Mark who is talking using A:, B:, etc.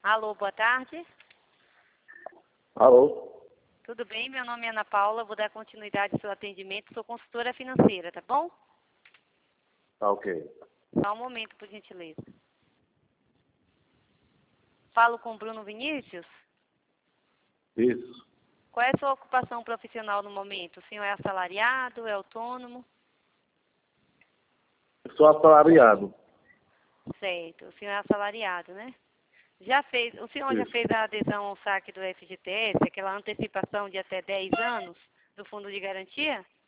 A: Alô, boa tarde.
B: Alô?
A: Tudo bem? Meu nome é Ana Paula, vou dar continuidade ao seu atendimento. Sou consultora financeira, tá bom?
B: Tá ok.
A: Só um momento, por gentileza. Falo com o Bruno Vinícius?
B: Isso.
A: Qual é a sua ocupação profissional no momento? O senhor é assalariado, é autônomo?
B: Eu sou assalariado.
A: Certo, o senhor é assalariado, né? O senhor já
B: Isso.
A: fez a adesão ao saque do FGTS, aquela antecipação de até 10 anos do Fundo de Garantia?